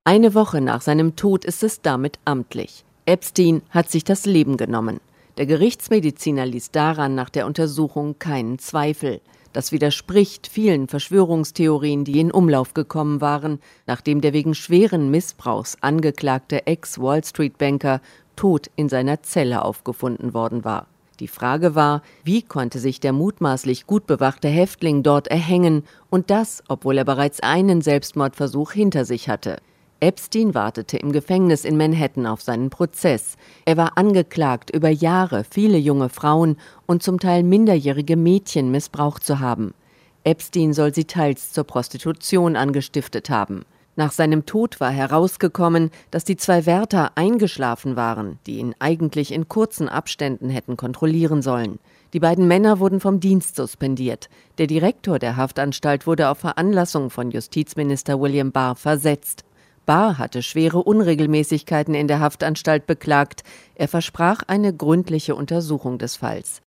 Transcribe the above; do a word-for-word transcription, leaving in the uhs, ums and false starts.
Eine Woche nach seinem Tod ist es damit amtlich. Epstein hat sich das Leben genommen. Der Gerichtsmediziner ließ daran nach der Untersuchung keinen Zweifel. Das widerspricht vielen Verschwörungstheorien, die in Umlauf gekommen waren, nachdem der wegen schweren Missbrauchs angeklagte Ex-Wall-Street-Banker tot in seiner Zelle aufgefunden worden war. Die Frage war, wie konnte sich der mutmaßlich gut bewachte Häftling dort erhängen, und das, obwohl er bereits einen Selbstmordversuch hinter sich hatte. Epstein wartete im Gefängnis in Manhattan auf seinen Prozess. Er war angeklagt, über Jahre viele junge Frauen und zum Teil minderjährige Mädchen missbraucht zu haben. Epstein soll sie teils zur Prostitution angestiftet haben. Nach seinem Tod war herausgekommen, dass die zwei Wärter eingeschlafen waren, die ihn eigentlich in kurzen Abständen hätten kontrollieren sollen. Die beiden Männer wurden vom Dienst suspendiert. Der Direktor der Haftanstalt wurde auf Veranlassung von Justizminister William Barr versetzt. Barr hatte schwere Unregelmäßigkeiten in der Haftanstalt beklagt. Er versprach eine gründliche Untersuchung des Falls.